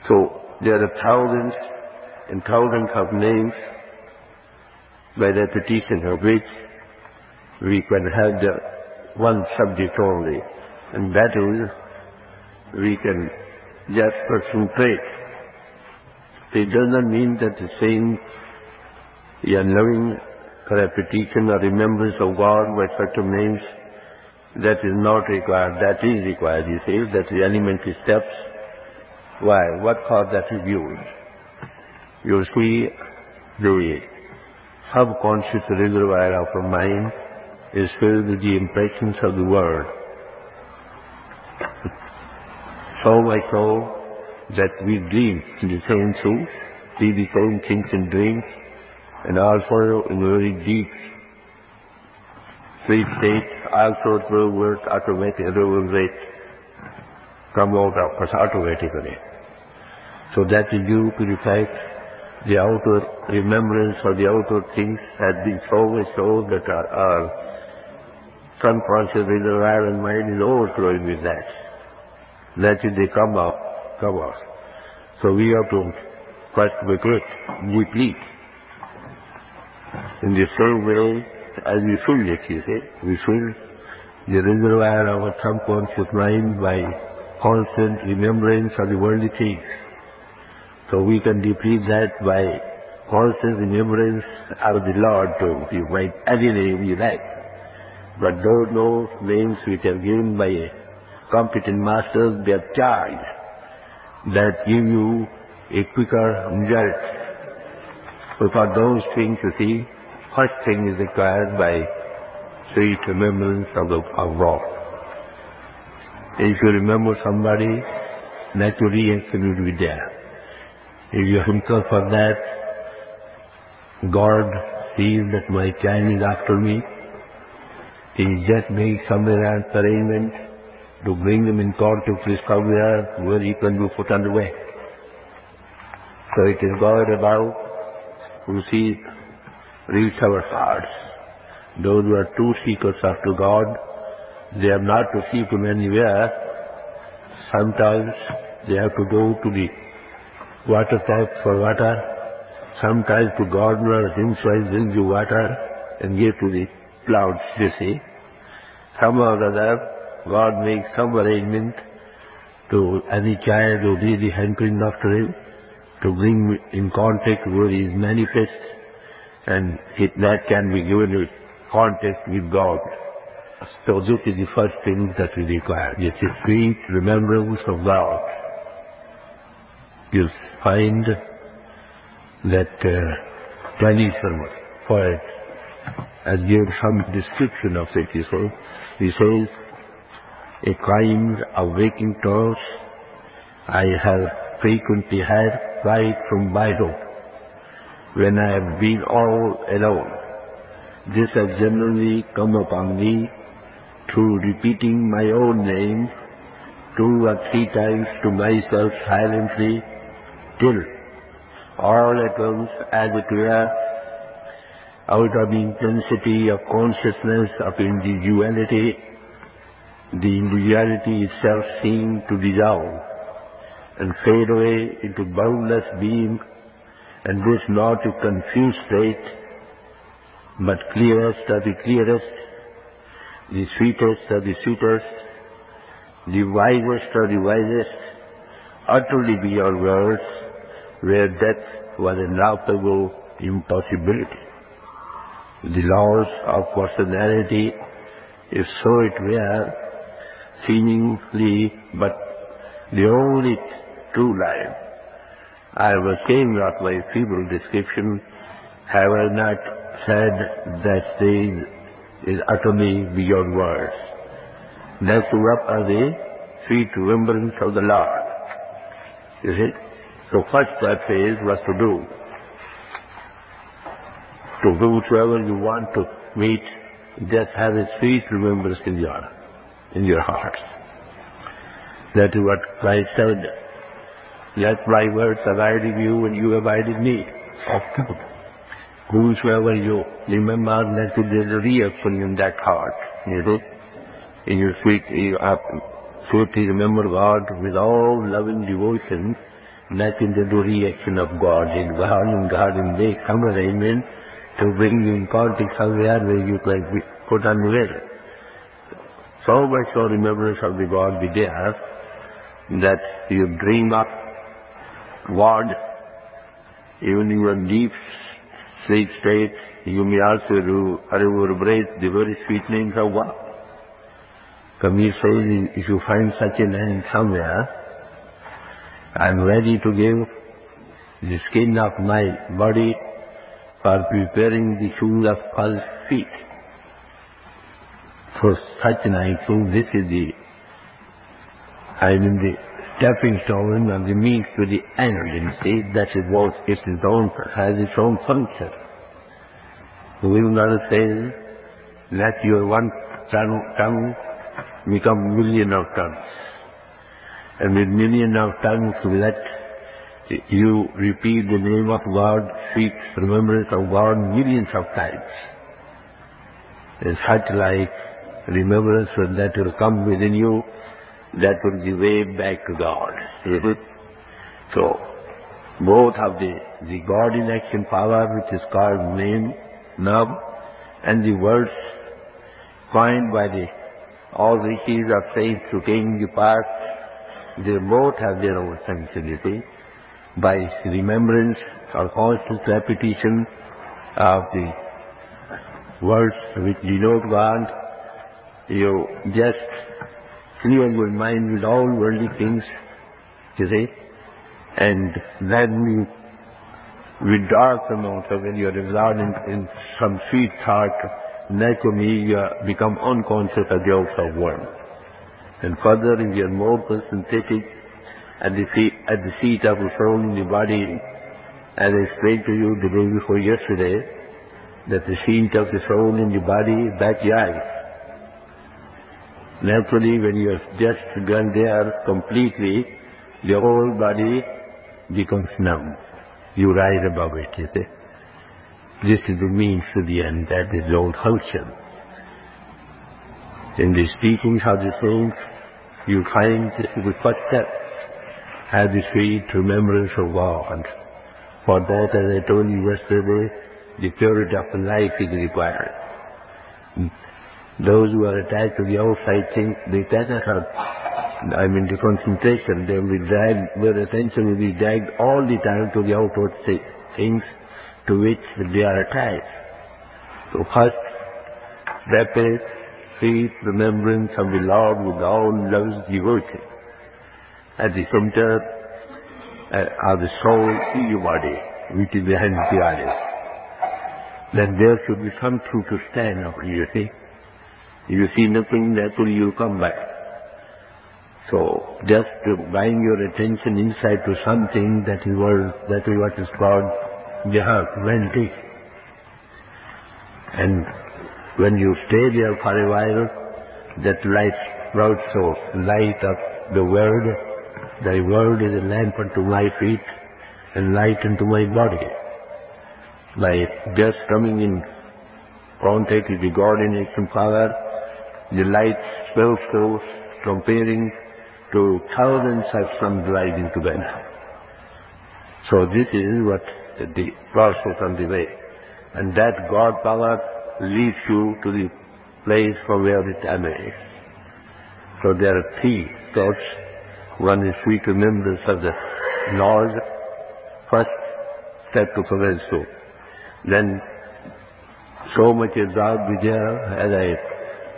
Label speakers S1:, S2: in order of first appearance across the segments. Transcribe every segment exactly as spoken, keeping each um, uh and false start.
S1: So there are thousands and thousands of names by repetition of which we can have the one subject only, and that is we can just concentrate. It does not mean that the same you are loving repetition or remembrance of God by certain names. That is not required. That is required, you see. That is elementary steps. Why? What cause that is used? You see, the subconscious reservoir of our mind is filled with the impressions of the world. So much so that we dream the same truth, see the same things in dreams, and also in very deep sleep state, also through words automatically will come out of us automatically. So that is due to the fact the outer remembrance or the outer things has been so much so that our, our subconscious reservoir and mind is overflowing with that. That is they come out, come out. So we have to first recruit, deplete. In the same way, as we fill it, you see, we fill the reservoir of our subconscious mind by constant remembrance of the worldly things. So we can deplete that by constant remembrance of the Lord too. You write any name you like. But those, those names which are given by competent masters, they are charged that give you a quicker result. So for those things, you see, first thing is required by sweet remembrance of the of God. If you remember somebody, naturally reaction will be there. If you himself for that, God sees that my child is after me. He just makes some arrangement to bring them in contact with somewhere where he can be put underway. So it is God above who sees, reads our hearts. Those who are true seekers after God, they have not to seek Him anywhere. Sometimes they have to go to the water tap for water. Sometimes the gardener himself brings you water and give to the clouds, you see. Somehow or other, God makes some arrangement to any child who is really hankering after Him, to bring in contact where He is manifest, and it, that can be given with contact with God. So this is the first thing that we require. It is sweet remembrance of God. You find that uh, Chinese poet has given some description of it. He says, he says, a kind of waking thoughts I have frequently had right from boyhood, when I have been all alone. This has generally come upon me through repeating my own name two or three times to myself silently, till all at once, as it were, out of the intensity of consciousness of individuality, the individuality itself seemed to dissolve and fade away into boundless being, and this not a confused state, but clearest of the clearest, the sweetest of the sweetest, the wisest of the wisest, utterly beyond words, where death was an laughable impossibility. The laws of personality, if so it were, seemingly but the only true life. I was saying of my feeble description, have I not said that stage is utterly beyond words. That's what are the sweet remembrance of the Lord. You see? So first that phase was to do. To whosoever you want to meet, just have a sweet remembrance in your, in your hearts. That is what Christ said. Let my words abide in you and you abide in me. Okay. Whosoever you remember, let there is a reaction in that heart. You see? In your sweet, you have sweetly remember God with all loving devotion, natural reaction of God in God, and God will make some arrangement to bring you in contact somewhere where you can be put on well. So much so remembrance of the God be there that you dream up God, even in your deep sleep state, you may also do reverberate the very sweet names of God. Kabir says, if you find such a land somewhere, I am ready to give the skin of my body for preparing the shoes of false feet. For such night, so this is the, I mean the stepping stone and the means to the end. You see, that is what it is own, has its own function. Will not say, let your one tongue, tongue become million of tongues. And with million of tongues, let you repeat the name of God, speak remembrance of God millions of times. And such like remembrance that will come within you, that will be way back to God. So, both of the, the God in action power, which is called name, Nam, and the words coined by the all rishis of saints who came in the past, they both have their own sensibility. By remembrance or constant repetition of the words which denote God, you just clear your mind with all worldly things, you see, and then you, with dark amount of when you are absorbed in, in some sweet thought, naturally you become unconscious of the outside world. And further, if you are more concentrated at the seat, at the seat of the soul in the body, as I explained to you the day before yesterday, that the seat of the soul in the body, that's the eyes. Naturally, when you have just gone there completely, the whole body becomes numb. You rise above it, you see. This is the means to the end, that is the old function. In the speakings of the saints, you find this is the first step, have the sweet remembrance of God. For that, as I told you yesterday, the purity of life is required. Those who are attached to the outside things, they cannot have, I mean the concentration, they will be dragged, their attention will be dragged all the time to the outward things to which they are attached. So first, rapid, sweet remembrance of the Lord with all love's devotion. At the center uh, of the soul in your body, which is behind the eyes. Then there should be some truth to stand upon, you see. If you see nothing, naturally you come back. So, just to bring your attention inside to something that is what, that is what is called jihad, vanity. And when you stay there for a while, that light sprouts so light of the word. Thy word is a lamp unto my feet and light unto my body. By just coming in contact with the God in action power, the light spells through, comparing to thousands of suns rising together. So this is what the process on the way. And that God power leads you to the place from where it emanates. So there are three thoughts. One is sweet remembrance of the Lord, first step to commence so. Then so much absorbed with there, as I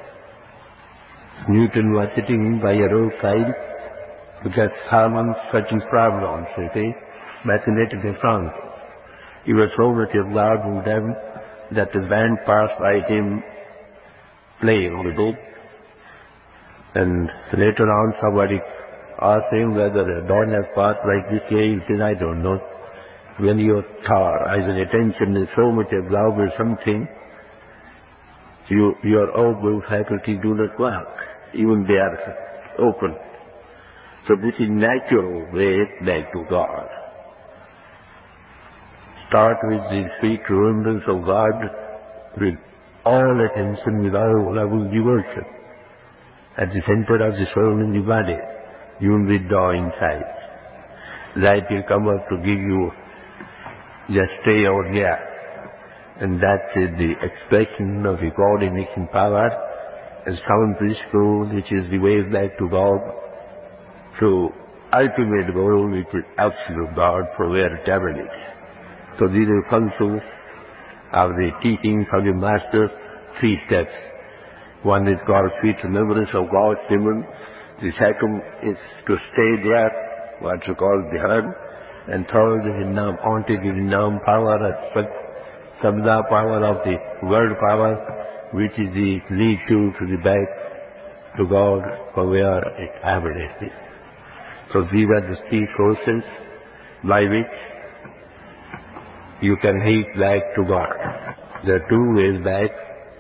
S1: Newton was sitting by a roadside to get sermons such problems, you see, mathematics in France. He was so much absorbed in them that the band passed by him playing on the book. And later on somebody asked him whether a dawn has passed like this way. He said, I don't know. When your thought, as an attention is so much absorbed with something, you, your outward faculties do not work. Even they are open. So this is natural way back to God. Start with the sweet remembrance of God with all attention, with all level devotion. At the center of the soul in the body, even with awe inside. light will come up to give you, just stay out there. And that is the expression of the coordination power and sound principle, which is the way back to God, to ultimate goal, which is absolute God, for where it emanates. So these are functions of the teaching of the Master, three steps. One is called sweet remembrance of God's human. The second is to stay there, what's called the heart. And third is the Nam, haunted is the Nam power, aspect, Sabda power of the word power, which is the lead you to the back to God, for where it emanates. So these are the three sources by which you can reach back to God. There are two ways back.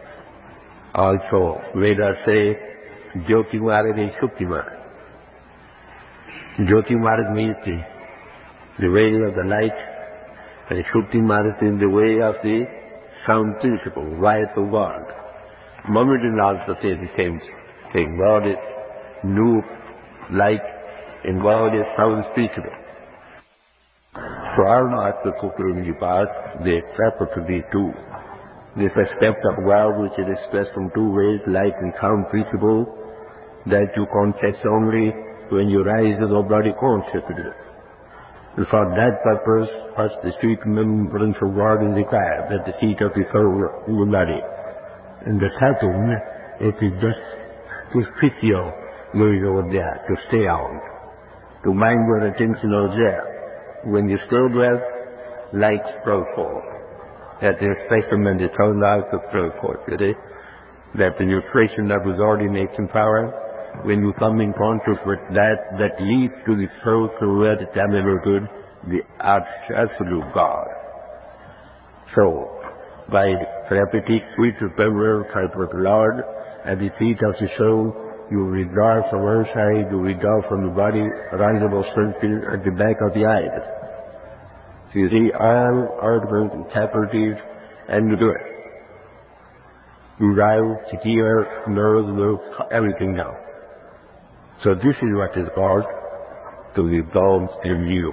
S1: Also, Vedas say, Jyoti Marg and Shukti Marg. Jyoti Marg means the, the way of the light, and Shukti Marg is the way of the sound principle, right of God. Mohammedan also say the same thing. God is new light, and God is sound principle. So all aspects of the past, they refer to these two. This aspect of God which is expressed in two ways, light and sound principle, that you contest only when you rise to the body consciousness. And for that purpose, first the sweet remembrance of God is required at the seat of the soul human body. And the second, it is just to physio going over there, to stay out, to mind your attention over there. When you stay there, light sprouts forth. That is expression and the sound also sprouts forth, you see? That the nutrition of His ordination power, when you come in contact with that, that leads to the soul to where the ever good, the absolute God. So, by therapeutic sweet remembrance of the Lord at the feet of the soul, you withdraw from outside, you withdraw from the body, risable circle at the back of the eyes. So you see all organs and faculties and you do it. You rise, the ear, nerves, nerves, everything down. So this is what is called to be bound in you.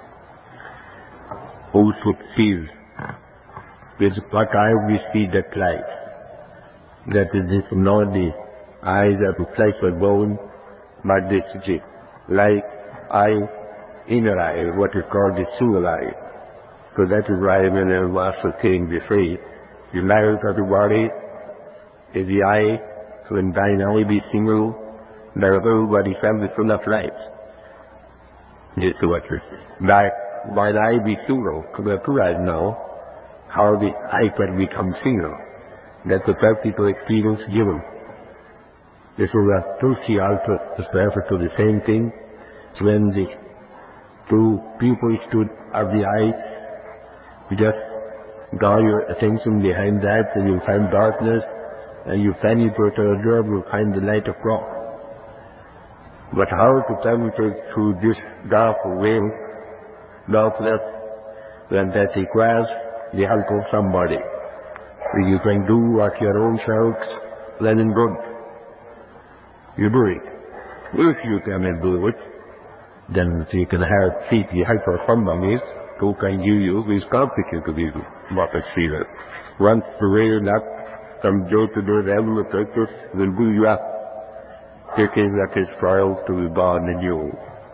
S1: Who should feel with what eye we see that light. That is this not the eyes of the flesh or bone, but this is it. Like eye, inner eye, what is called the single eye. So that is why when I was saying this way, the light of the body is the eye, so when thine eye be single, the whole body shall be full of light. This is what it is. That by the eye be single, because we have two eyes now, how the eye can become single. That's the practical experience given. This is what Tulsi also refers to the same thing. When the two people stood of the eyes, you just draw your attention behind that and you find darkness, and you penetrate to observe, you find the light of God. But how to penetrate through this dark veil, darkness, when that requires the help of somebody. You can do what your own self, well and good. You do it. If you cannot do it, then you can have seek the help of somebody who can give you this complicated to give you what experience. Once the way that from door to door, the heaven of practice will build you up, taking that is trial to be born in you.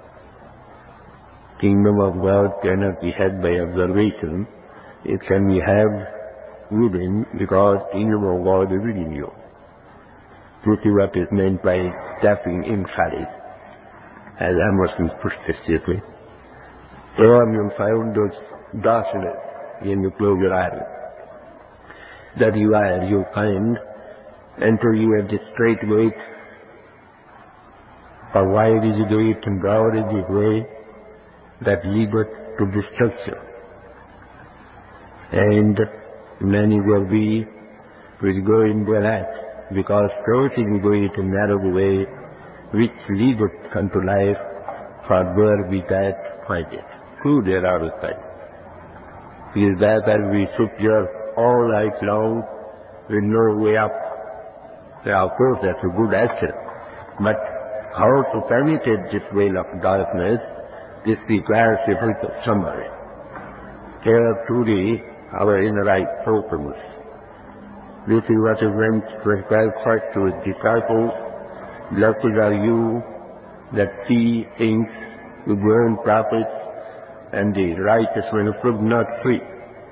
S1: Kingdom of God cannot be had by observation. It can be had within, because kingdom of God is within you. This is what is meant by stepping inside, as Emerson puts it simply. When you find those darkness when you close your eyes, that you are, you find, enter you at the straight way, for wide is the gate and broad is the way that leadeth to destruction. And many will be will go in that, because crossing the great and narrow way which leadeth unto life, for where we that find it. Who there are with that? It is that that we sit here all night long with no way up. Now, of course, that's a good action. But how to penetrate this veil of darkness, This requires the help of somebody. Here truly our inner right opens. This is what is meant to require Christ to his disciples. Blessed are you that see things, you burn prophets, and the righteous will prove not free.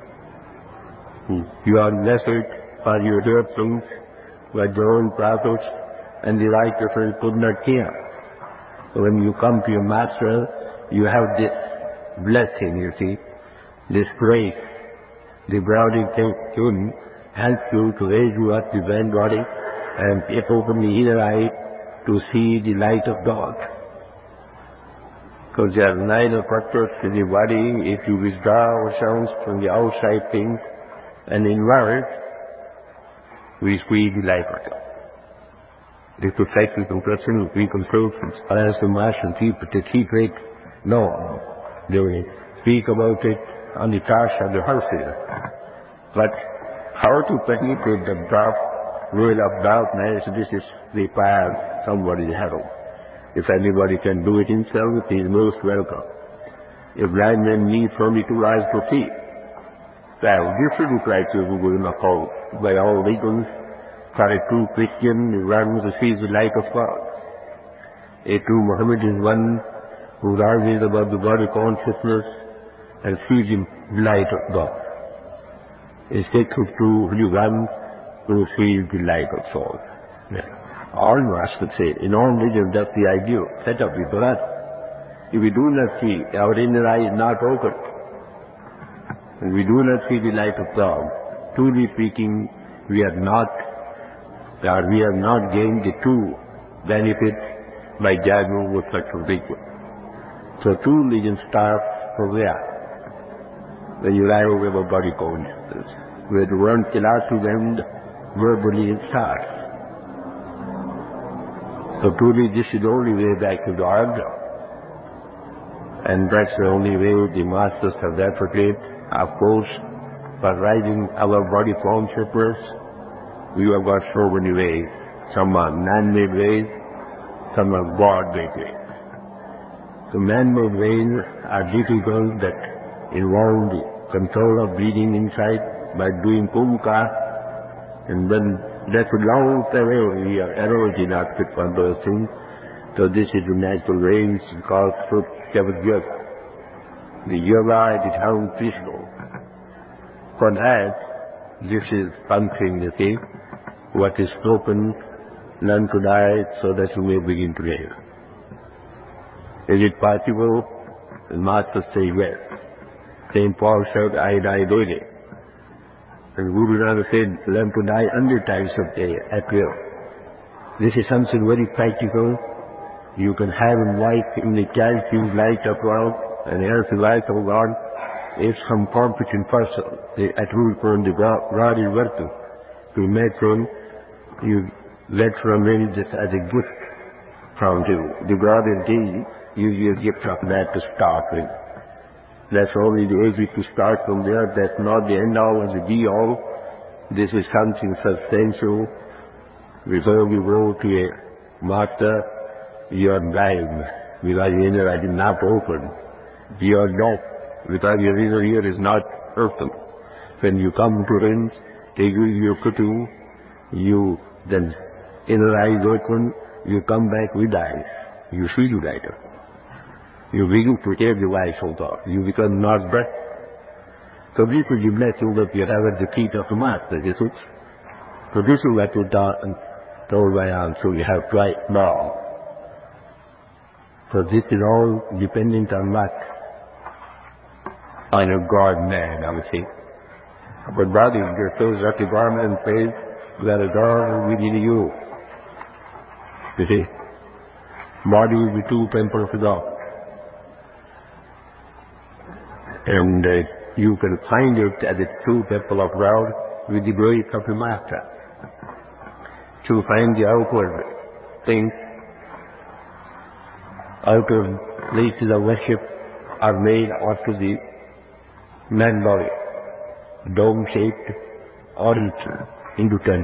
S1: You are blessed for your heard things, by your own prophets, and the righteous will could not hear. So when you come to your Master, you have this blessing, you see, this grace. The browning tune helps you to raise you up the divine body, and it opens the inner eye to see the light of God. Because there are nine factors in the body. If you withdraw ourselves from the outside things and inward, we see the light of God. The perfection, compression, reconstruction, as the Master people to keep it, no, they will speak about it on the task of the house here. But how to penetrate the dark world of darkness, this is the path somebody has. If anybody can do it himself, he is most welcome. If blind men need only two eyes to see, well, this is the criteria we will not call by all legals. For a true Christian, he runs to see the light of God. A true Muhammad is one who rises above the body consciousness and sees the light of God. A sacred true he runs to see the light of soul. Yeah. All Masters say, in all religions, that's the ideal set up with God. If we do not see, our inner eye is not open, and we do not see the light of God, truly speaking, we are not, or we have not gained the true benefit by gathering with such a big one. So true religion starts from there. When you arrive over body consciousness, where the one cannot prevent verbally it starts. So truly this is the only way back to the order. And that's the only way the Masters have advocated. Of course, for rising our body consciousness, we have got so many ways. Some are man-made ways, some are God-made ways. The man-made ways are difficult that involve the control of breathing inside by doing kumka, and then that's a long time away. We are eroding not fit for those things. So this is the natural way, which is called Sut-Chavat Yoga. The yoga is how peaceful. For that, this is something, you see, what is spoken, learn to die so that you may begin to live. Is it possible? The Master say yes. Saint Paul said, I die daily. And Guru Nanak said, learn to die hundred times a day at will. This is something very practical. You can have in life in the calcium light of God and healthy light of God. If some competent person, the at root from the God is working to make one, you let from him this as a gift from you. The God is giving you your gift of that to start with. That's only the way to start from there. That's not the end all and the be all. This is something substantial. Before we go to a Master, you are blind because your inner eye is not open. You are deaf because your inner ear is not open. When you come to him, they give you kutu, you then inner eye is open, you come back with eyes. You see the light. You begin to take the life of God. You become not breath. So this is the blessing that you have at the feet of the Master, this is. So this is what you told by answer you have tried now. So this is all dependent on what? On a God-man, I would say. But body, there shows that the garment says that a God within you. You see? Body is the true temple of God. And uh, you can find it as a true temple of God with the grace of the Master. To find the outward things, outer places of worship are made after the man body, dome-shaped altar into tent,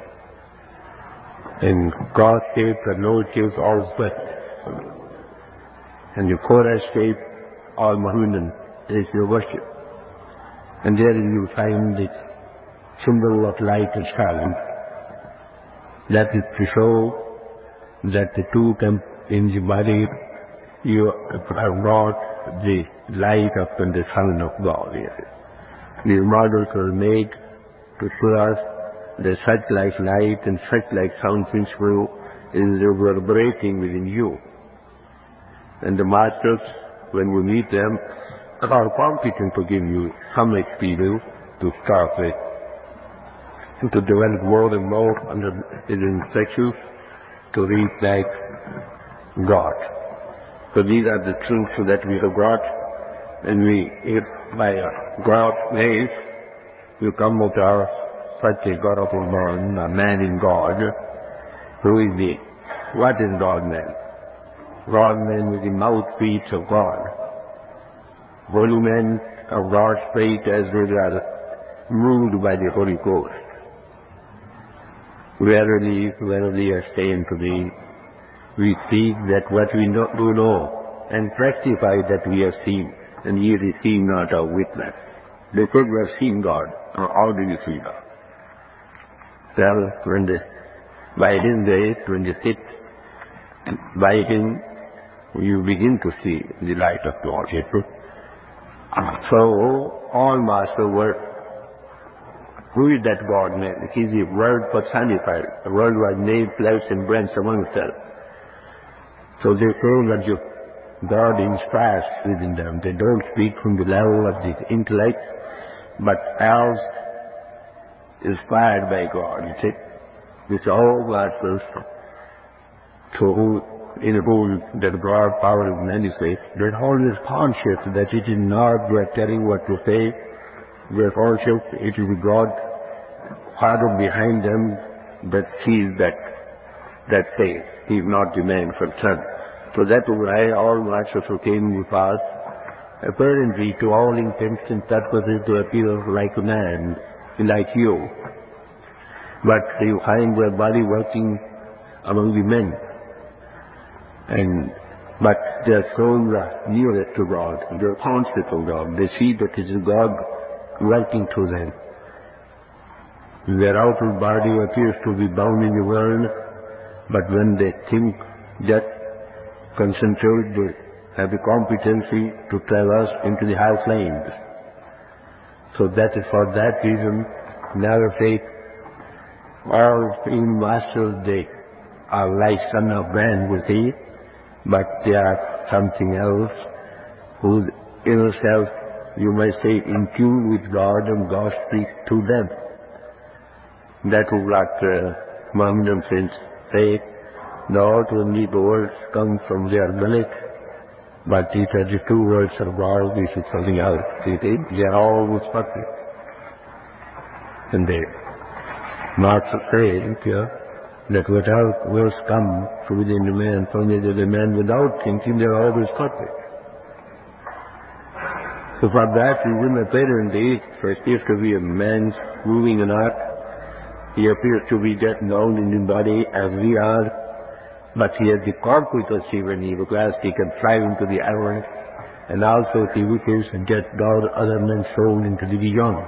S1: and cross-shaped or nose-shaped all sweat, and the chorus-shaped all Mohammedan is your worship. And there you find this symbol of light and sound. That is to show that the two temp in the body, you have brought the light of and the Son of God. These models were made to show us that such like light and such like sound principle is reverberating within you. And the masters, when we meet them, are competent to give you some experience to start with, and to develop more and more under his instructions to reach like God. So these are the truths that we have got, and we, if by God's grace, you come with our such a God of man, a man in God, who is the, what is God-man? God-man with the mouthpiece of God. Holy men of God's faith as they are moved by the Holy Ghost. Verily, verily I say unto thee, we speak that what we know, do know, and testify that we have seen, and ye receive not our witness. They could have seen God, or how do you see God? Well, when the, by His grace, when you sit by Him, you begin to see the light of God. So, all Master were, who is that God man? He is the Word personified. The Word was made flesh and bread among us. So they feel that you, God inspires within them. They don't speak from the level of the intellect, but as inspired by God. You see, which all Masters, to who, in whom that God power is manifest, they're always conscious that it is not we are telling what to say. We're conscious it is God, Father behind them, that sees that that faith. He is not the man from Son. So that is why all Masters who came with us, apparently to all intents and purposes to appear like a man, like you. But you find their body working among the men. And but their souls are nearer to God, they're conscious of God. They see that it is God working through them. Their outer body appears to be bound in the world, but when they think, just concentrate, they have the competency to traverse into the high flames. So that is for that reason, never take all in Masters, they are like Son of Man, we see, but they are something else, whose inner self, you may say, in tune with God, and God speaks to them. That is what uh, Mohammedan saints say, not only the words come from their village, but it are the two words of God, this is something else. They are always perfect. And they Master says here that without words come from within the man, from within the man without thinking, they are always perfect. So for that reason, apparently, for it appears to be a man moving an art. He appears to be just known in the body as we are, but he has the competency when he requires, he can fly into the heavens, and also he wishes and get God other men's soul into the beyond.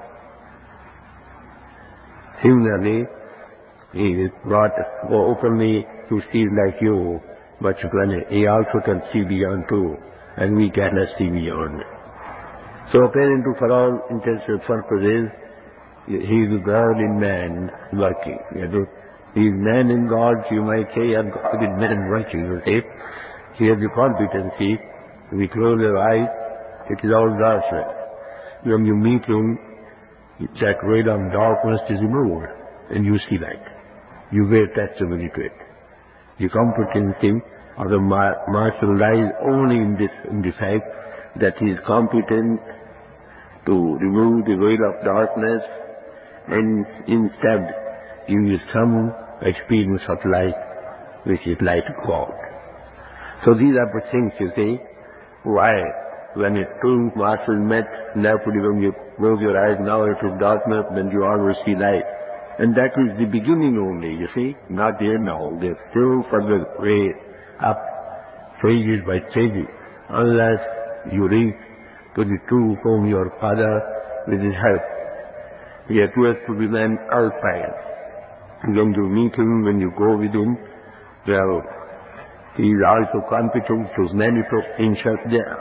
S1: Similarly, he is brought openly to see like you, but when he also can see beyond too, and we cannot see beyond. So apparently for all intents and purposes, he is God in man working. He is man in God, you might say, and God in man working. You say, he has the competency. We close our eyes, it is all darkness. When you meet him, that veil of darkness is removed, and you see light. You bear testimony to it. The competency of the Master lies only in this, in the fact that he is competent to remove the veil of darkness and instead give you some experience of light, which is light of God. So these are the things, you see, why when a two masters met, naturally when you close your eyes, now it is darkness, then you always see light. And that is the beginning only, you see, not the end now. There's still further way up, stages by stages, unless you reach to the true home, your Father, with His help. Yet you have to remain alpine. When you meet Him, when you go with Him, well, He is also competent to manifest Himself there.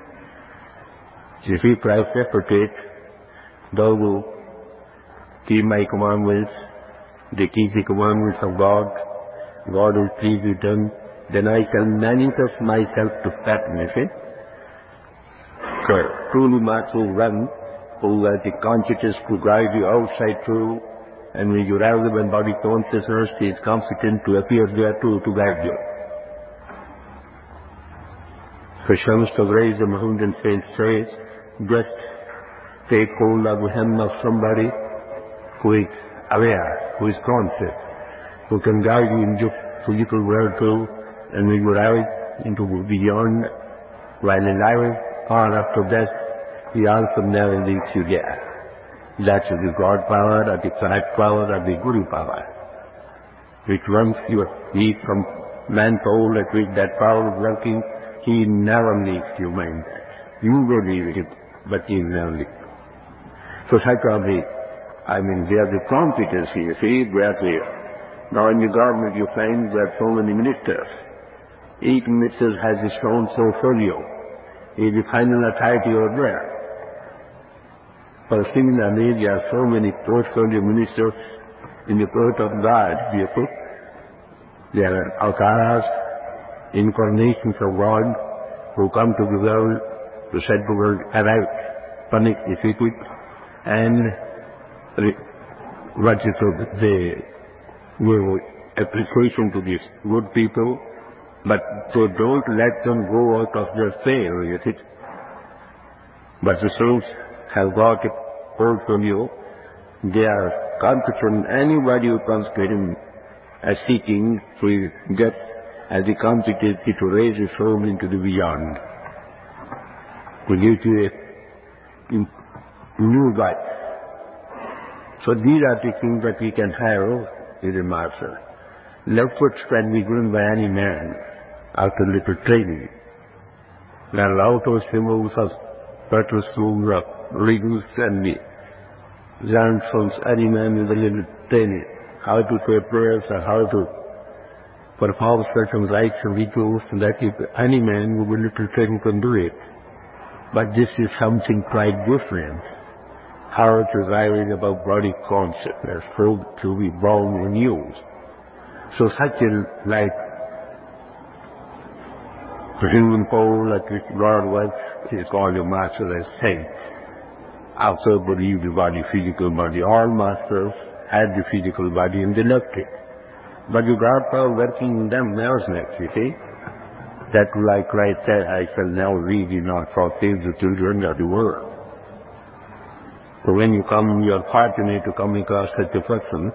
S1: If we precipitate, thou wilt keep my commandments, they keep the commandments of God, God will please with them, then I shall manifest myself to fatness. Eh? So, truly Master one who has the consciousness to guide you outside through, and when you arrive when body consciousness, he is competent to appear there too, to guide you. Krishna of Grace, the Mahomedan saint says, just take hold of the hem of somebody who is aware, who is conscious, who can guide you in just physical world too, and when you arrive into beyond, while alive or after death, he also never leaves you there. That is the God power, or the Sahat power, or the Guru power, which once you leave from manpower at which that power is working, he never leaves you, mind. You will leave him, but he never leaves. So such are the, I mean, they are the competency, you see, they are there. Now in the government you find there are so many ministers. Each minister has his own portfolio. He is the final authority over there. For similarly, there are so many portfolio ministers in the court of God, people. There are avatars, incarnations of God, who come to the world to set the world aright, punish the wicked, and what is the will appreciation to these good people, but so don't let them go out of their fail, you see. But the souls have got a portfolio. They are competent. Anybody who comes to him as seeking to get as the competency to raise his soul into the beyond, to give to a new life. So these are the things that we can have with the Master. Left foot can be given by any man after little training. There are a lot of symbols of purposeful riddles and the learned from any man with a little training, how to say prayers or how to perform certain rites and rituals, and that if any man with a little training can do it. But this is something quite different. How to arrive about body consciousness, so to be born anew. So such a like the human pole at which God was is called a master as saint. Also believe the body, physical body. All masters had the physical body and they left it. But you got power working in them next, you see. That like Christ said, I shall now leave you not for save the children of the world. So when you come, you are fortunate to come across such a person.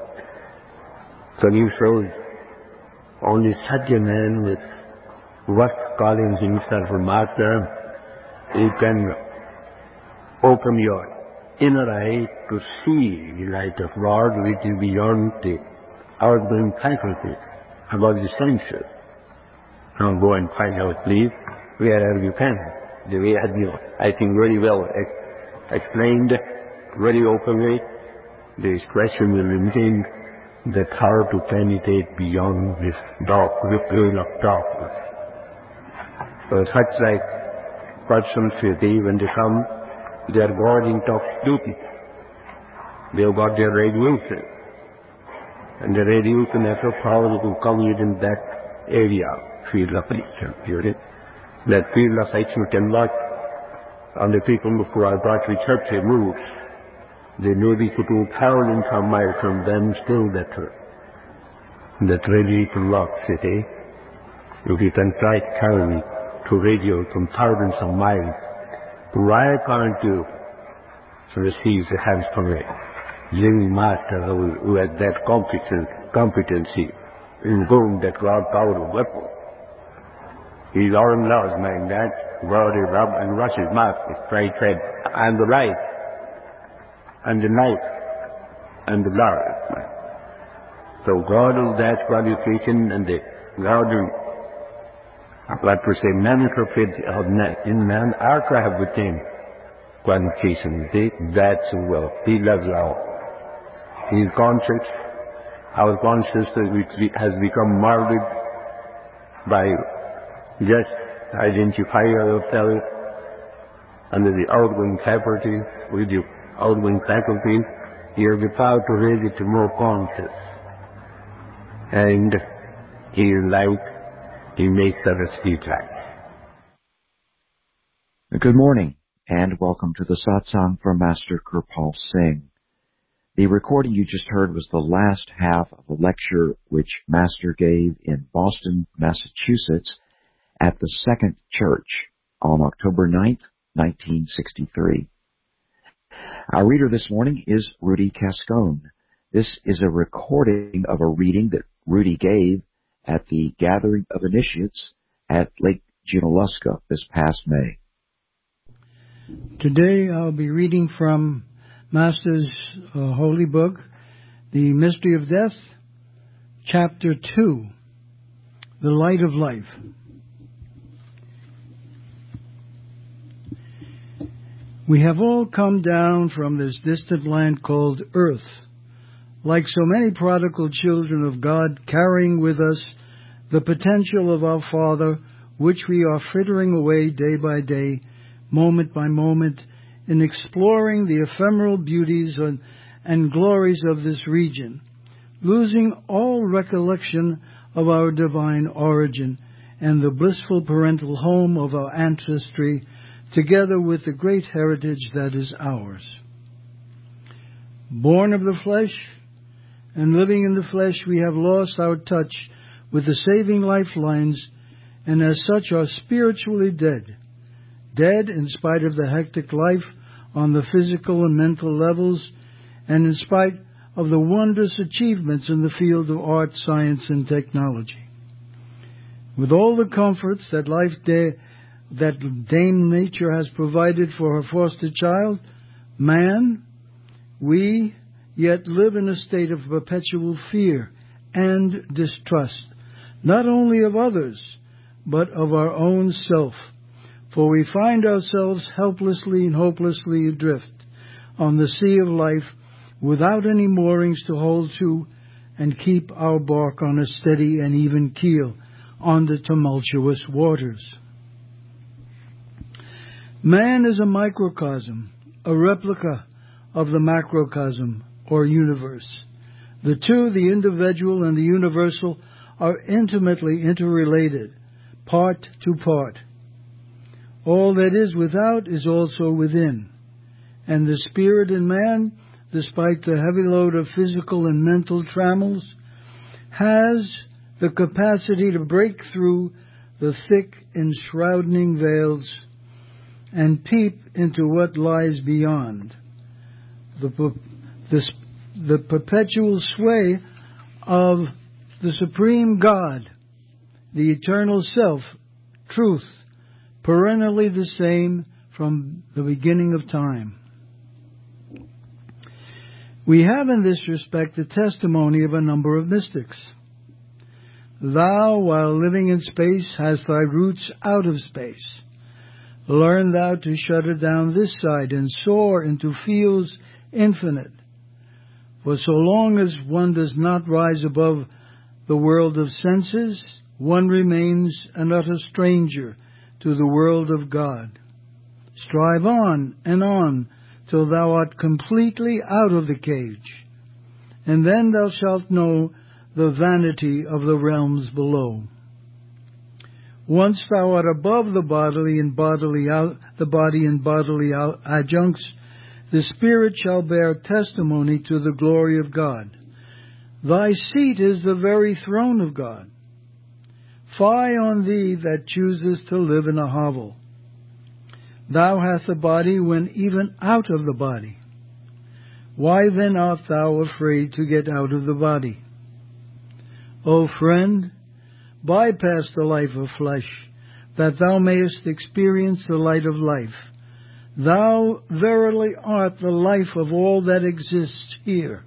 S1: So you show only such a man with what calling himself a master, he can open your inner eye to see the light of God which is beyond the outgoing faculty about the senses. Now go and find out, please, wherever you can. The way I you, I think very well ex explained, very openly. This question will remain that how to penetrate beyond this dark, the veil of darkness. So such like persons with they, when they come, they are guarding top duty. They have got their radiation. And the radiation has a power to come within that area, field of action, period. That field of action can work on the people who are brought to church, they move. They know they could do traveling from miles from them still that that radiation works, you see. If you can try to carry to radio from thousands of miles, why can't you receive the hands from a living master who, who has that competence, competency in going that God power of weapon? He's all in love, man, that God is up and rush his mouth, straight said, I'm the light, and the night, and the Lord. So God is that qualification, and the God what we say, manuscript in man archive within qualification. That's well. He loves all. He is conscious. Our consciousness has become molded by just identify ourselves under the outgoing faculty, with the outgoing faculties. Here the power to raise it to more conscious. And he is like, he makes us feedback.
S2: Good morning, and welcome to the satsang from Master Kirpal Singh. The recording you just heard was the last half of a lecture which Master gave in Boston, Massachusetts, at the Second Church on October ninth, nineteen sixty-three. Our reader this morning is Rudy Cascone. This is a recording of a reading that Rudy gave at the Gathering of Initiates at Lake Junaluska this past May.
S3: Today I'll be reading from Master's uh, Holy Book, The Mystery of Death, Chapter two, The Light of Life. We have all come down from this distant land called Earth, like so many prodigal children of God, carrying with us the potential of our Father, which we are frittering away day by day, moment by moment, in exploring the ephemeral beauties and, and glories of this region, losing all recollection of our divine origin and the blissful parental home of our ancestry, together with the great heritage that is ours. Born of the flesh and living in the flesh, we have lost our touch with the saving lifelines, and as such are spiritually dead. Dead in spite of the hectic life on the physical and mental levels, and in spite of the wondrous achievements in the field of art, science, and technology. With all the comforts that life day that Dame Nature has provided for her foster child, man, we yet live in a state of perpetual fear and distrust, not only of others, but of our own self, for we find ourselves helplessly and hopelessly adrift on the sea of life without any moorings to hold to and keep our bark on a steady and even keel on the tumultuous waters. Man is a microcosm, a replica of the macrocosm, or universe. The two, the individual and the universal, are intimately interrelated, part to part. All that is without is also within, and the spirit in man, despite the heavy load of physical and mental trammels, has the capacity to break through the thick enshrouding veils and peep into what lies beyond. The, the, the perpetual sway of the Supreme God, the eternal self, truth, perennially the same from the beginning of time. We have in this respect the testimony of a number of mystics. Thou, while living in space, hast thy roots out of space. Learn thou to shudder down this side and soar into fields infinite. For so long as one does not rise above the world of senses, one remains an utter stranger to the world of God. Strive on and on till thou art completely out of the cage, and then thou shalt know the vanity of the realms below. Once thou art above the bodily and bodily out, the body and bodily out, adjuncts, the spirit shall bear testimony to the glory of God. Thy seat is the very throne of God. Fie on thee that choosest to live in a hovel. Thou hast a body when even out of the body. Why then art thou afraid to get out of the body? O friend, bypass the life of flesh, that thou mayest experience the light of life. Thou verily art the life of all that exists here.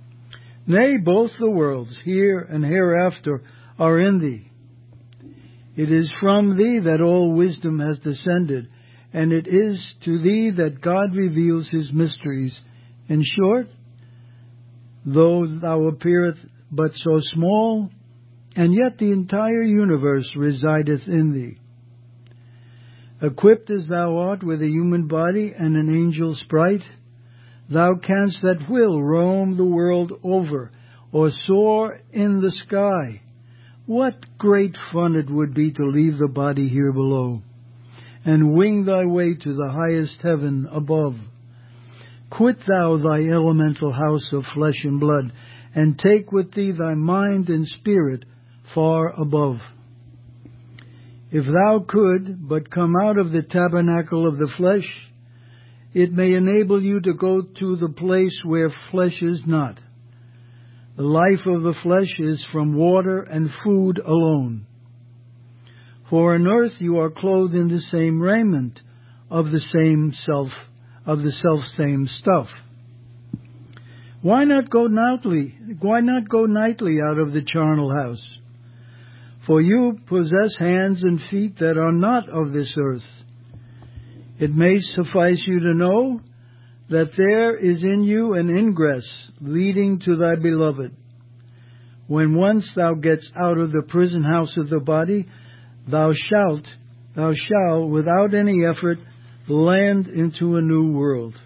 S3: Nay, both the worlds, here and hereafter, are in thee. It is from thee that all wisdom has descended, and it is to thee that God reveals his mysteries. In short, though thou appearest but so small, and yet the entire universe resideth in thee. Equipped as thou art with a human body and an angel sprite, thou canst at will roam the world over, or soar in the sky. What great fun it would be to leave the body here below, and wing thy way to the highest heaven above. Quit thou thy elemental house of flesh and blood, and take with thee thy mind and spirit far above. If thou could but come out of the tabernacle of the flesh, it may enable you to go to the place where flesh is not. The life of the flesh is from water and food alone. For on earth you are clothed in the same raiment of the same self, of the self-same stuff. Why not go nightly? Why not go nightly out of the charnel house? For you possess hands and feet that are not of this earth. It may suffice you to know that there is in you an ingress leading to thy beloved. When once thou getst out of the prison house of the body, thou shalt, thou shalt, without any effort, land into a new world.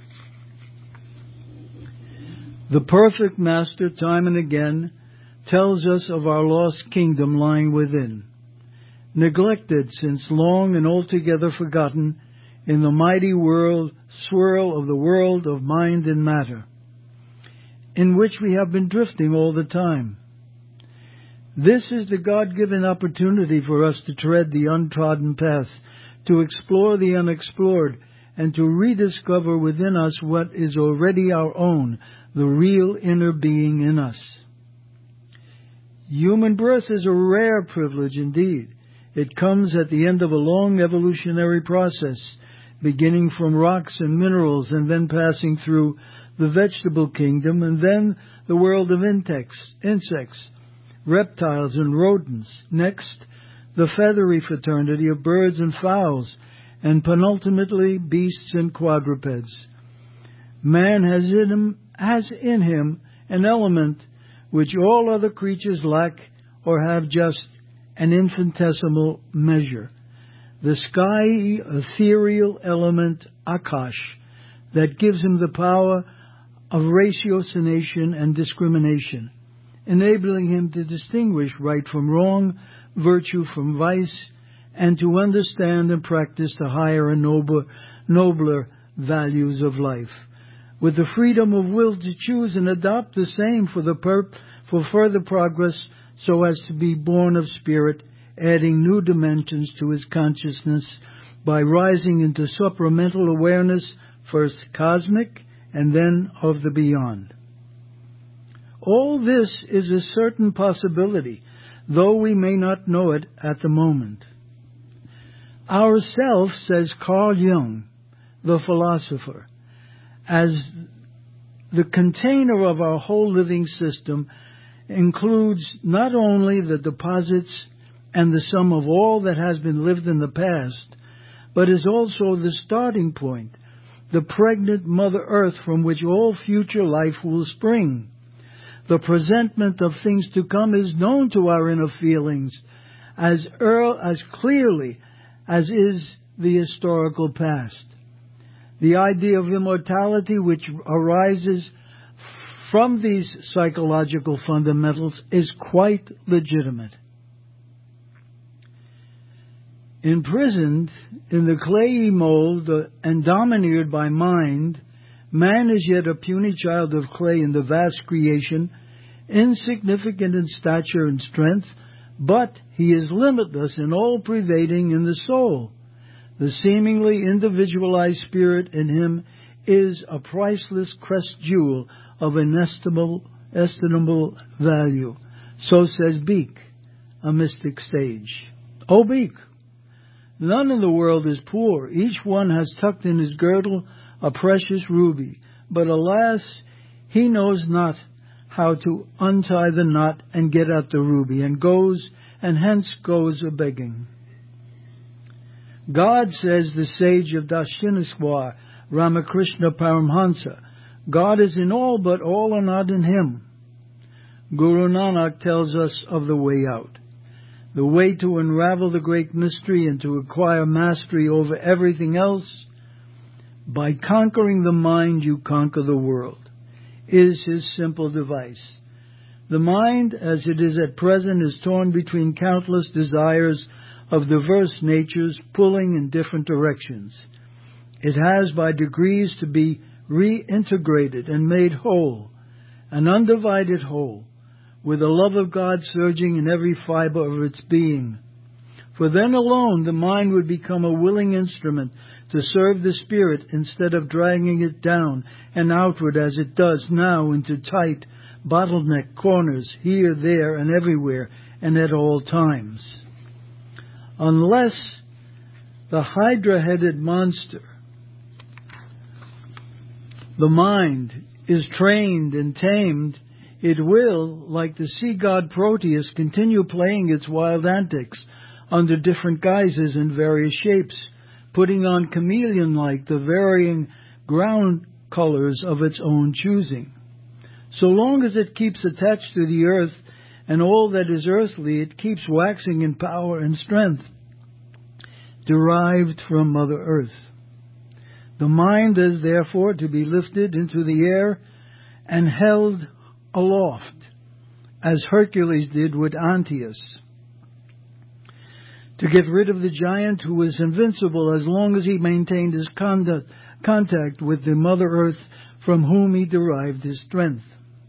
S3: The perfect Master, time and again, tells us of our lost kingdom lying within, neglected since long and altogether forgotten in the mighty world swirl of the world of mind and matter, in which we have been drifting all the time. This is the God-given opportunity for us to tread the untrodden path, to explore the unexplored, and to rediscover within us what is already our own, the real inner being in us. Human birth is a rare privilege indeed. It comes at the end of a long evolutionary process, beginning from rocks and minerals and then passing through the vegetable kingdom and then the world of insects, insects, reptiles and rodents. Next, the feathery fraternity of birds and fowls, and penultimately beasts and quadrupeds. Man has in him, has in him an element which all other creatures lack or have just an infinitesimal measure, the sky ethereal element Akash, that gives him the power of ratiocination and discrimination, enabling him to distinguish right from wrong, virtue from vice, and to understand and practice the higher and nobler, nobler values of life, with the freedom of will to choose and adopt the same for the pur- for further progress, so as to be born of spirit, adding new dimensions to his consciousness by rising into supramental awareness, first cosmic and then of the beyond. All this is a certain possibility, though we may not know it at the moment. Our self, says Carl Jung, the philosopher, as the container of our whole living system, includes not only the deposits and the sum of all that has been lived in the past, but is also the starting point, the pregnant Mother Earth from which all future life will spring. The presentment of things to come is known to our inner feelings as, earl, as clearly as is the historical past. The idea of immortality, which arises from these psychological fundamentals, is quite legitimate. Imprisoned in the clayey mold and domineered by mind, man is yet a puny child of clay in the vast creation, insignificant in stature and strength, but he is limitless and all-pervading in the soul. The seemingly individualized spirit in him is a priceless crest jewel of inestimable, estimable value. So says Beek, a mystic sage. O Beek, none in the world is poor. Each one has tucked in his girdle a precious ruby. But alas, he knows not how to untie the knot and get at the ruby, and goes, and hence goes a begging. God, says the sage of Dashineswar, Ramakrishna Paramhansa, God is in all, but all are not in him. Guru Nanak tells us of the way out. The way to unravel the great mystery and to acquire mastery over everything else, by conquering the mind you conquer the world, is his simple device. The mind, as it is at present, is torn between countless desires of diverse natures pulling in different directions. It has by degrees to be reintegrated and made whole, an undivided whole, with the love of God surging in every fiber of its being. For then alone the mind would become a willing instrument to serve the spirit instead of dragging it down and outward as it does now into tight, bottleneck corners here, there, and everywhere, and at all times. Unless the hydra-headed monster, the mind, is trained and tamed, it will, like the sea god Proteus, continue playing its wild antics under different guises and various shapes, putting on chameleon-like the varying ground colors of its own choosing. So long as it keeps attached to the earth and all that is earthly, it keeps waxing in power and strength, derived from Mother Earth. The mind is therefore to be lifted into the air and held aloft, as Hercules did with Antaeus, to get rid of the giant who was invincible as long as he maintained his conduct, contact with the Mother Earth from whom he derived his strength.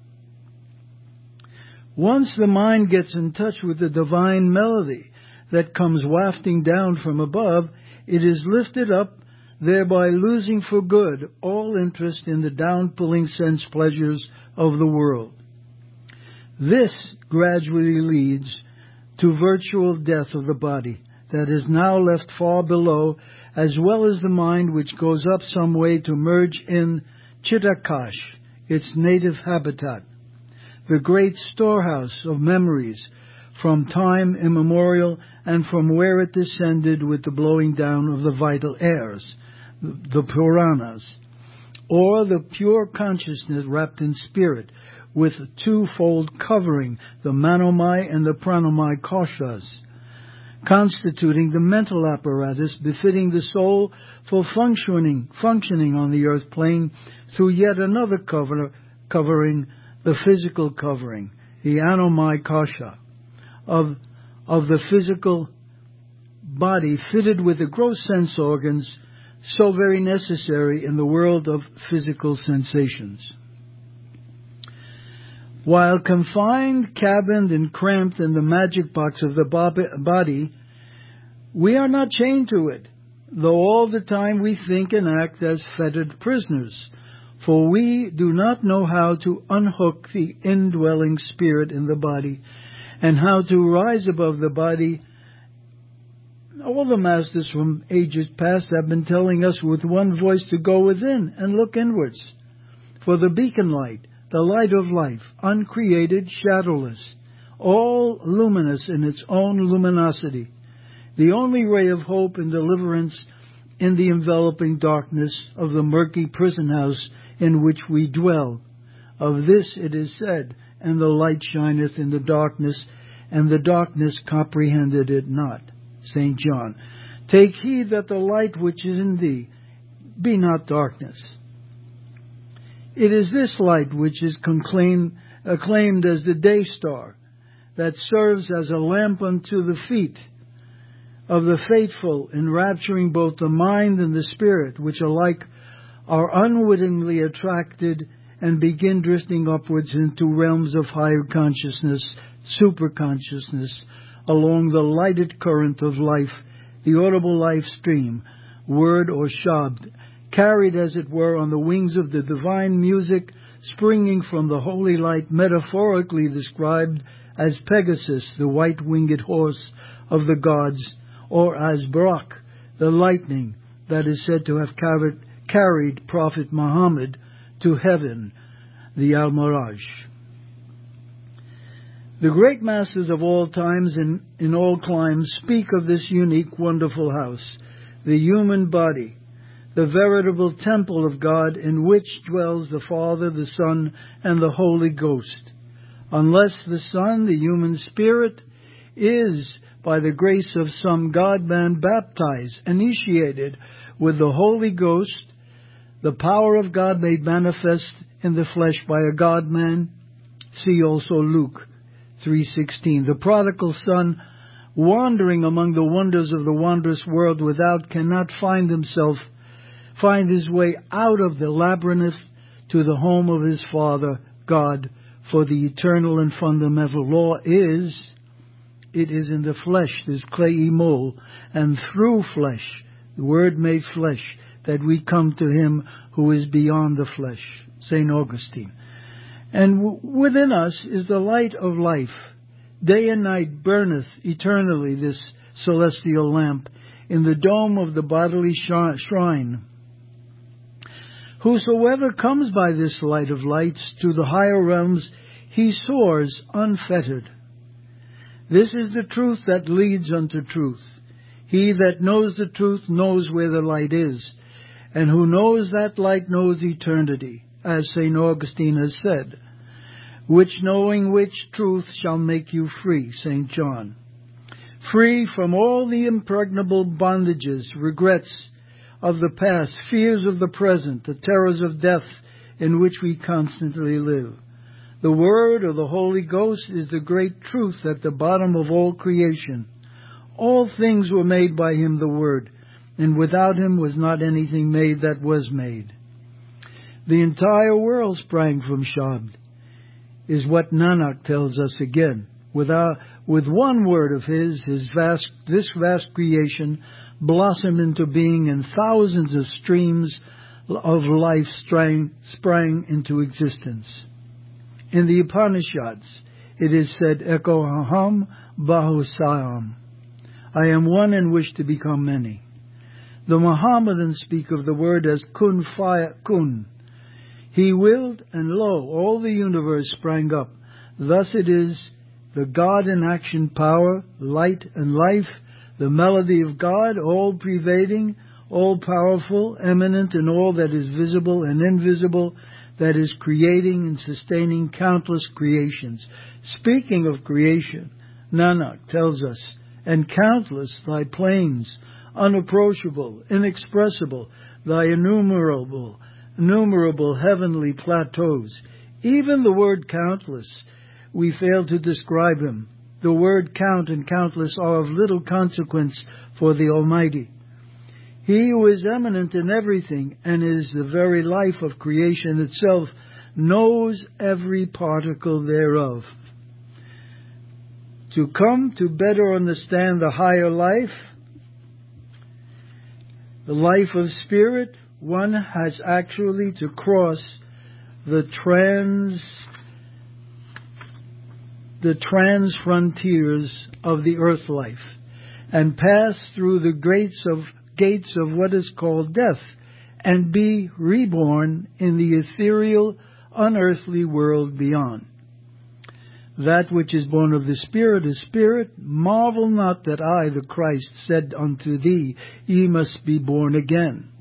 S3: Once the mind gets in touch with the divine melody that comes wafting down from above, it is lifted up, thereby losing for good all interest in the down-pulling sense pleasures of the world. This gradually leads to virtual death of the body that is now left far below, as well as the mind which goes up some way to merge in Chittakash, its native habitat, the great storehouse of memories from time immemorial and from where it descended with the blowing down of the vital airs, the Puranas, or the pure consciousness wrapped in spirit with a twofold covering, the Manomai and the Pranamai koshas, constituting the mental apparatus befitting the soul for functioning functioning on the earth plane through yet another cover, covering, the physical covering, the Anomai kosha, of, of the physical body fitted with the gross sense organs so very necessary in the world of physical sensations. While confined, cabined, and cramped in the magic box of the body, we are not chained to it, though all the time we think and act as fettered prisoners, for we do not know how to unhook the indwelling spirit in the body and how to rise above the body. All the masters from ages past have been telling us with one voice to go within and look inwards, for the beacon light, the light of life, uncreated, shadowless, all luminous in its own luminosity, the only ray of hope and deliverance in the enveloping darkness of the murky prison house in which we dwell. Of this it is said, and the light shineth in the darkness, and the darkness comprehended it not. Saint John, take heed that the light which is in thee be not darkness. It is this light which is conclaimed, acclaimed as the day star, that serves as a lamp unto the feet of the faithful, enrapturing both the mind and the spirit, which alike are unwittingly attracted and begin drifting upwards into realms of higher consciousness, superconsciousness, along the lighted current of life, the audible life stream, word or shabd, carried as it were on the wings of the divine music, springing from the holy light, metaphorically described as Pegasus, the white-winged horse of the gods, or as Barak, the lightning that is said to have carried, carried Prophet Muhammad to heaven, the Al-Miraj. The great masters of all times and in all climes speak of this unique, wonderful house, the human body, the veritable temple of God in which dwells the Father, the Son, and the Holy Ghost. Unless the Son, the human spirit, is, by the grace of some God-man, baptized, initiated with the Holy Ghost, the power of God made manifest in the flesh by a God-man. See also Luke three sixteen. The prodigal son, wandering among the wonders of the wondrous world without, cannot find himself, find his way out of the labyrinth to the home of his Father, God, for the eternal and fundamental law is, it is in the flesh, this clayey mold, and through flesh, the Word made flesh, that we come to Him who is beyond the flesh. Saint Augustine. And w- within us is the light of life. Day and night burneth eternally this celestial lamp in the dome of the bodily sh- shrine. Whosoever comes by this light of lights to the higher realms, he soars unfettered. This is the truth that leads unto truth. He that knows the truth knows where the light is, and who knows that light knows eternity, as Saint Augustine has said, which knowing which truth shall make you free, Saint John. Free from all the impregnable bondages, regrets of the past, fears of the present, the terrors of death in which we constantly live. The Word of the Holy Ghost is the great truth at the bottom of all creation. All things were made by Him, the Word, and without Him was not anything made that was made. The entire world sprang from Shabd, is what Nanak tells us again. Without, with one word of His, his vast, this vast creation blossomed into being, and thousands of streams of life sprang, sprang into existence. In the Upanishads, it is said, Eko aham bahusayam. I am one and wish to become many. The Mohammedans speak of the word as kun faya kun. He willed, and lo, all the universe sprang up. Thus it is the God in action power, light and life, the melody of God, all-pervading, all-powerful, eminent in all that is visible and invisible, that is creating and sustaining countless creations. Speaking of creation, Nanak tells us, and countless thy plains, unapproachable, inexpressible, thy innumerable, innumerable heavenly plateaus. Even the word countless, we fail to describe Him. The word count and countless are of little consequence for the Almighty. He who is eminent in everything and is the very life of creation itself knows every particle thereof. To come to better understand the higher life, the life of spirit, one has actually to cross the trans the trans frontiers of the earth life and pass through the gates of gates of what is called death and be reborn in the ethereal, unearthly world beyond. That which is born of the Spirit is spirit. Marvel not that I, the Christ, said unto thee, ye must be born again.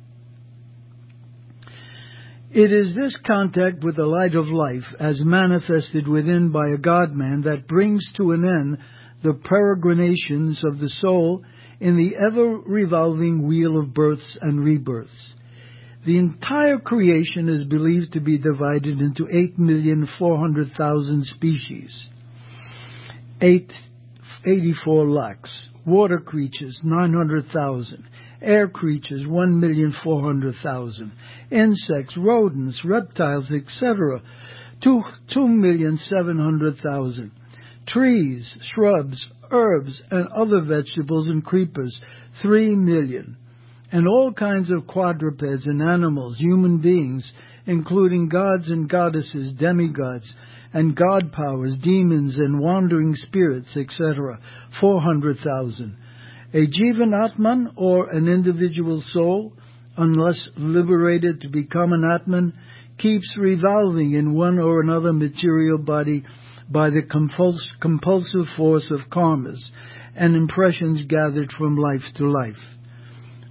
S3: It is this contact with the light of life, as manifested within by a God-man, that brings to an end the peregrinations of the soul in the ever-revolving wheel of births and rebirths. The entire creation is believed to be divided into eight million four hundred thousand species, eight, eighty-four lakhs, water creatures nine hundred thousand, air creatures one million four hundred thousand, insects, rodents, reptiles, et cetera, two, two million seven hundred thousand, trees, shrubs, herbs, and other vegetables and creepers, three million. And all kinds of quadrupeds and animals, human beings, including gods and goddesses, demigods, and god powers, demons and wandering spirits, et cetera, four hundred thousand. A Jivan Atman, or an individual soul, unless liberated to become an Atman, keeps revolving in one or another material body by the compuls- compulsive force of karmas and impressions gathered from life to life.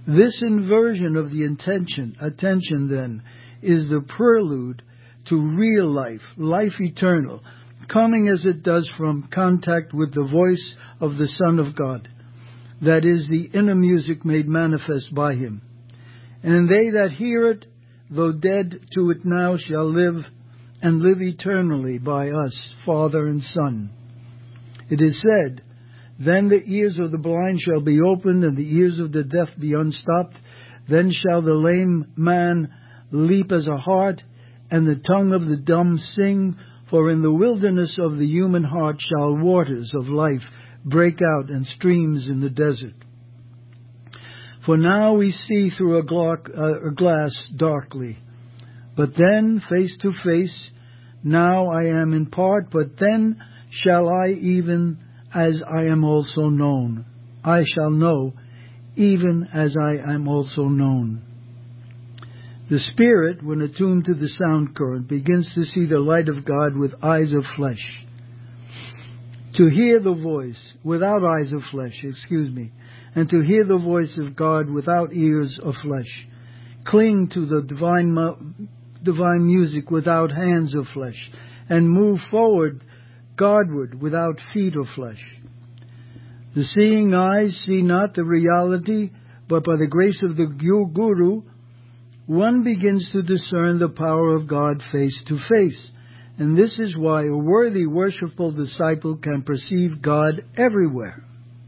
S3: This inversion of the intention, attention then, is the prelude to real life, life eternal, coming as it does from contact with the voice of the Son of God, that is, the inner music made manifest by Him. And they that hear it, though dead to it now, shall live, and live eternally by us, Father and Son. It is said, then the ears of the blind shall be opened, and the ears of the deaf be unstopped. Then shall the lame man leap as a hart, and the tongue of the dumb sing. For in the wilderness of the human heart shall waters of life break out, and streams in the desert. For now we see through a, gla- uh, a glass darkly, but then face to face. Now I am in part, but then shall I even as I am also known. I shall know, even as I am also known. The spirit, when attuned to the sound current, begins to see the light of God with eyes of flesh. To hear the voice without eyes of flesh, excuse me, and to hear the voice of God without ears of flesh. Cling to the divine, divine music without hands of flesh, and move forward Godward without feet of flesh. The seeing eyes see not the reality, but by the grace of the Guru, one begins to discern the power of God face to face. And this is why a worthy, worshipful disciple can perceive God everywhere.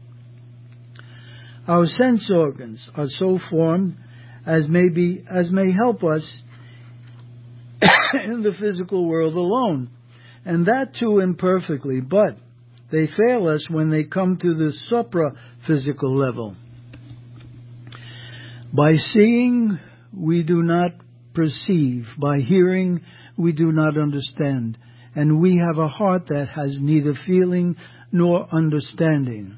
S3: Our sense organs are so formed as may be, as may help us in the physical world alone, and that too imperfectly, but they fail us when they come to the supra-physical level. By seeing, we do not perceive. By hearing, we do not understand. And we have a heart that has neither feeling nor understanding.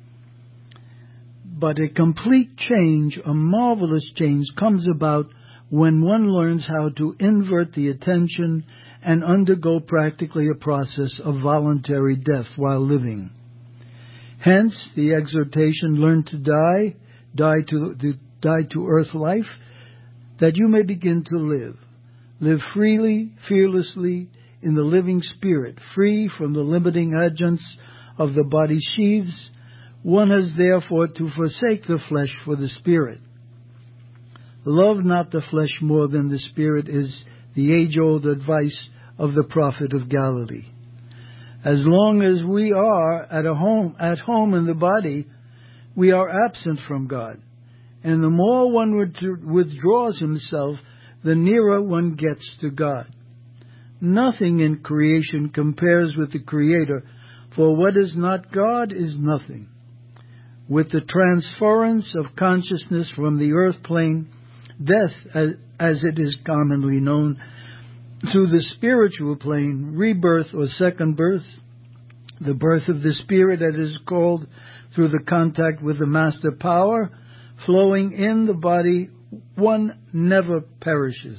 S3: But a complete change, a marvelous change, comes about when one learns how to invert the attention and undergo practically a process of voluntary death while living. Hence, the exhortation, learn to die, die to, to, die to earth life, that you may begin to live. Live freely, fearlessly, in the living spirit, free from the limiting adjuncts of the body sheaths. One has therefore to forsake the flesh for the spirit. Love not the flesh more than the spirit is the age-old advice of the prophet of Galilee. As long as we are at a home, at home in the body, we are absent from God. And the more one withdraws himself, the nearer one gets to God. Nothing in creation compares with the Creator, for what is not God is nothing. With the transference of consciousness from the earth plane, death, as, as it is commonly known, to the spiritual plane, rebirth or second birth, the birth of the spirit as it is called, through the contact with the master power, flowing in the body, one never perishes.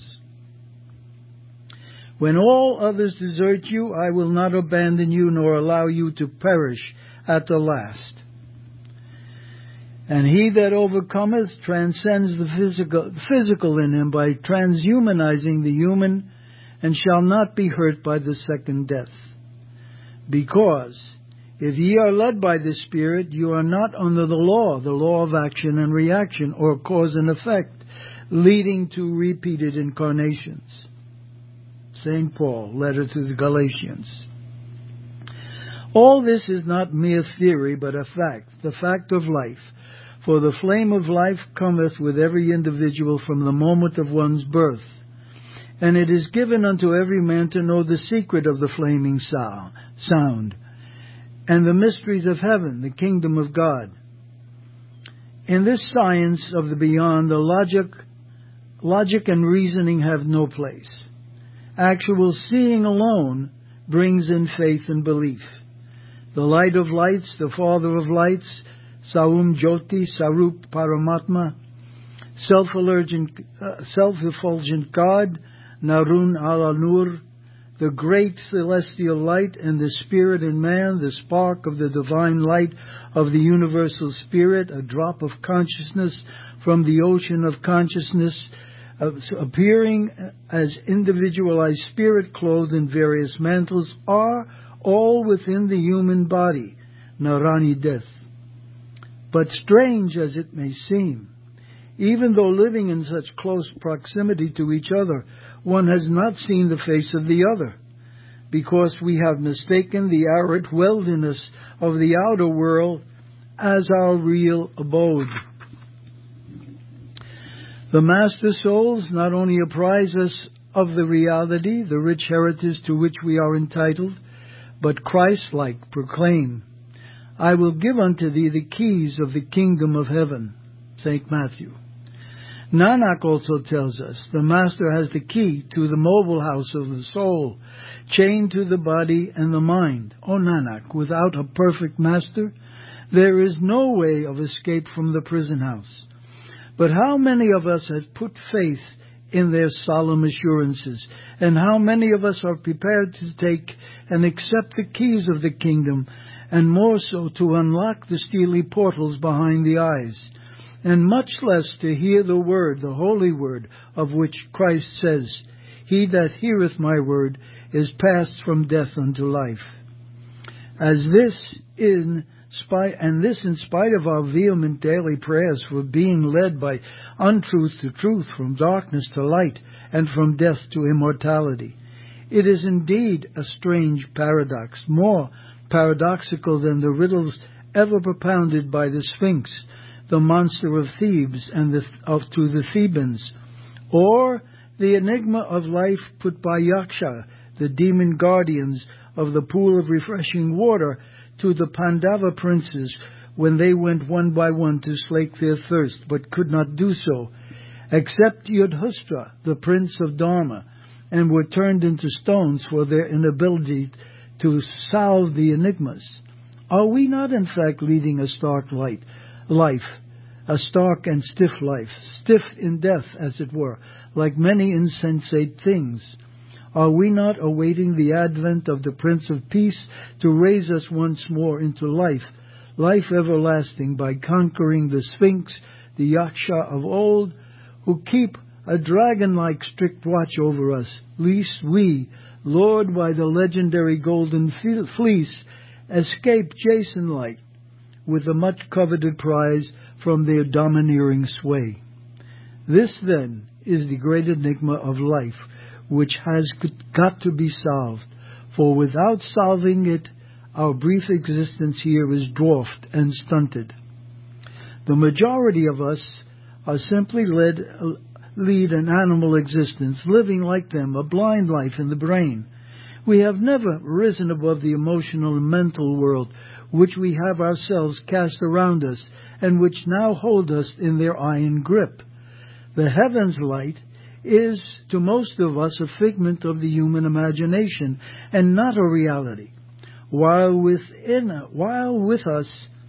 S3: When all others desert you, I will not abandon you nor allow you to perish at the last. And he that overcometh transcends the physical, physical in him by transhumanizing the human, and shall not be hurt by the second death. Because if ye are led by the Spirit, you are not under the law, the law of action and reaction, or cause and effect, leading to repeated incarnations. Saint Paul, letter to the Galatians. All this is not mere theory, but a fact, the fact of life. For the flame of life cometh with every individual from the moment of one's birth. And it is given unto every man to know the secret of the flaming sound, and the mysteries of heaven, the kingdom of God. In this science of the beyond, the logic, logic and reasoning have no place. Actual seeing alone brings in faith and belief. The light of lights, the Father of lights, Saum Jyoti Sarup Paramatma, self-effulgent, uh, self-effulgent God, Narun Ala Nur, the great celestial light, and the Spirit in man, the spark of the divine light of the universal Spirit, a drop of consciousness from the ocean of consciousness, uh, appearing as individualized spirit clothed in various mantles, are all within the human body, Narani death. But strange as it may seem, even though living in such close proximity to each other, one has not seen the face of the other, because we have mistaken the arid wilderness of the outer world as our real abode. The Master Souls not only apprise us of the reality, the rich heritage to which we are entitled, but Christ-like proclaim, I will give unto thee the keys of the kingdom of heaven, Saint Matthew. Nanak also tells us the Master has the key to the mobile house of the soul, chained to the body and the mind. O Nanak, without a perfect Master, there is no way of escape from the prison house. But how many of us have put faith in their solemn assurances, and how many of us are prepared to take and accept the keys of the kingdom, and more so to unlock the steely portals behind the eyes, and much less to hear the word, the holy word, of which Christ says, He that heareth my word is passed from death unto life. As this in spite, and this in spite of our vehement daily prayers for being led by untruth to truth, from darkness to light, and from death to immortality. It is indeed a strange paradox, more paradoxical than the riddles ever propounded by the Sphinx, the monster of Thebes, and the, of, to the Thebans, or the enigma of life put by Yaksha, the demon guardians of the pool of refreshing water, to the Pandava princes when they went one by one to slake their thirst, but could not do so, except Yudhishthira, the prince of Dharma, and were turned into stones for their inability to solve the enigmas. Are we not in fact leading a stark light, life, a stark and stiff life, stiff in death, as it were, like many insensate things? Are we not awaiting the advent of the Prince of Peace to raise us once more into life, life everlasting, by conquering the Sphinx, the Yaksha of old, who keep a dragon-like strict watch over us, lest we, lured by the legendary golden fleece, escape Jason-like with the much-coveted prize from their domineering sway? This, then, is the great enigma of life, which has got to be solved, for without solving it, our brief existence here is dwarfed and stunted. The majority of us are simply led, lead an animal existence, living like them, a blind life in the brain. We have never risen above the emotional and mental world, which we have ourselves cast around us, and which now hold us in their iron grip. The heavens' light is, to most of us, a figment of the human imagination, and not a reality. While within, while with us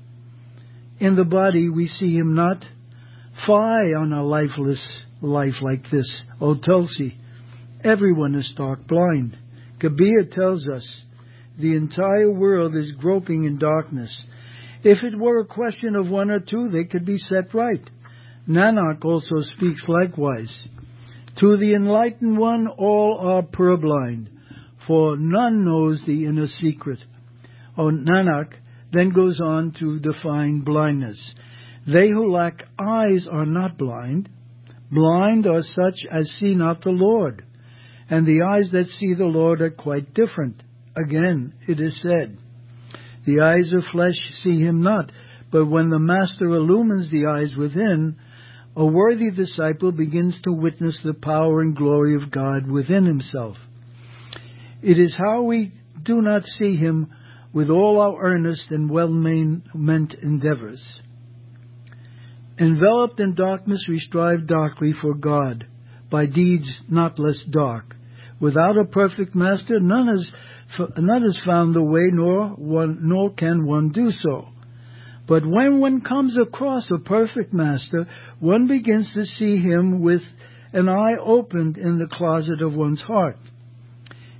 S3: in the body we see him not. Fie on a lifeless life like this, O Tulsi. Everyone is stark blind. Kabir tells us the entire world is groping in darkness. If it were a question of one or two, they could be set right. Nanak also speaks likewise. To the enlightened one all are purblind, for none knows the inner secret. O Nanak then goes on to define blindness. They who lack eyes are not blind. Blind are such as see not the Lord, and the eyes that see the Lord are quite different. Again, it is said, the eyes of flesh see him not, but when the Master illumines the eyes within, a worthy disciple begins to witness the power and glory of God within himself. It is how we do not see him with all our earnest and well-meant endeavors. Enveloped in darkness, we strive darkly for God, by deeds not less dark. Without a perfect Master, none has, none has found the way, nor one, nor can one do so. But when one comes across a perfect Master, one begins to see him with an eye opened in the closet of one's heart.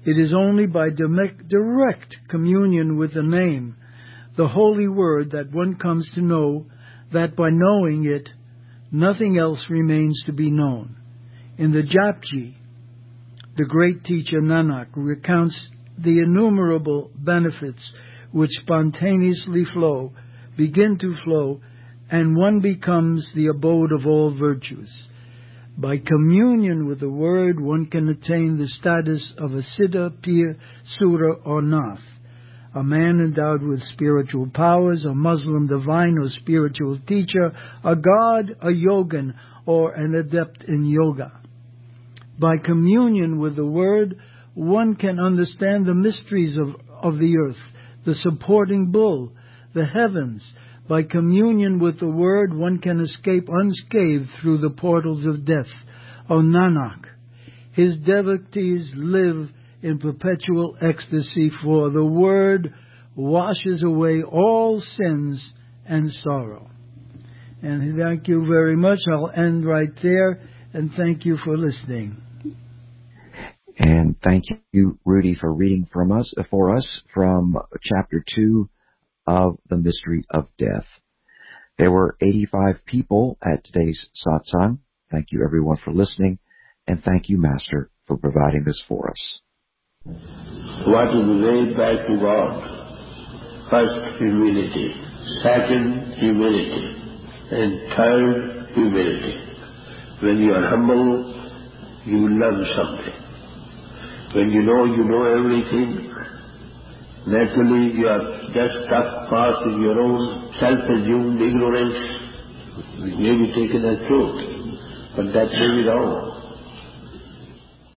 S3: It is only by direct communion with the name, the Holy Word, that one comes to know that by knowing it, nothing else remains to be known. In the Japji, the great teacher Nanak recounts the innumerable benefits which spontaneously flow, begin to flow, and one becomes the abode of all virtues. By communion with the Word, one can attain the status of a Siddha, Pir, Sura, or Nath, a man endowed with spiritual powers, a Muslim divine or spiritual teacher, a god, a yogin, or an adept in yoga. By communion with the Word, one can understand the mysteries of, of the earth, the supporting bull, the heavens. By communion with the Word, one can escape unscathed through the portals of death. O Nanak, his devotees live in perpetual ecstasy, for the Word washes away all sins and sorrow. And thank you very much. I'll end right there, and thank you for listening.
S2: And thank you, Rudy, for reading from us for us from chapter two of The Mystery of Death. There were eighty-five people at today's satsang. Thank you, everyone, for listening, and thank you, Master, for providing this for us.
S1: What is the way back to God? First, humility. Second, humility. And third, humility. When you are humble, you learn something. When you know you know everything, naturally you are just stuck fast in your own self-assumed ignorance, which may be taken as truth, but that may be wrong.